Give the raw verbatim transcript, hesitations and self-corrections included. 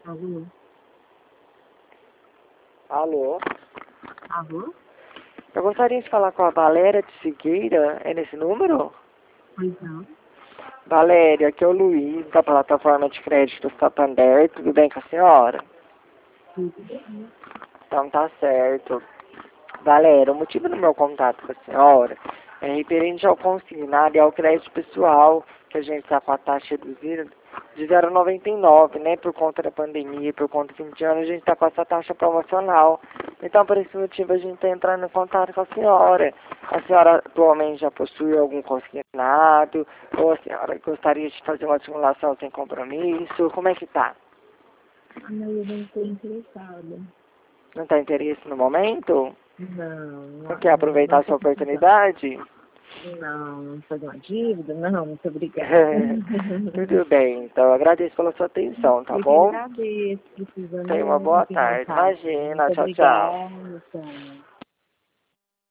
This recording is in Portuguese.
Alô? Alô? Alô? Eu gostaria de falar com a Valéria de Siqueira. É nesse número? Pois não. Valéria, aqui é o Luiz, da plataforma de crédito Santander. Tudo bem com a senhora? Tudo bem. Então tá certo. Valéria, o motivo do meu contato com a senhora é referente ao consignado e ao crédito pessoal, que a gente está com a taxa reduzida de zero vírgula noventa e nove, né? Por conta da pandemia, por conta de vinte anos, a gente está com essa taxa promocional. Então, por esse motivo, a gente está entrando em contato com a senhora. A senhora atualmente já possui algum consignado? Ou a senhora gostaria de fazer uma simulação sem compromisso? Como é que tá? Ah, mas eu não estou interessada. Não está interesse no momento? Não, Não não, quer aproveitar não essa estou precisando. oportunidade? Não, fazer uma dívida? Não, muito obrigada. Tudo bem, então agradeço pela sua atenção, tá Eu que bom? agradeço, precisando Tenha uma eu boa entro em tarde. contato. Imagina, Muito tchau, tchau. obrigada, tchau.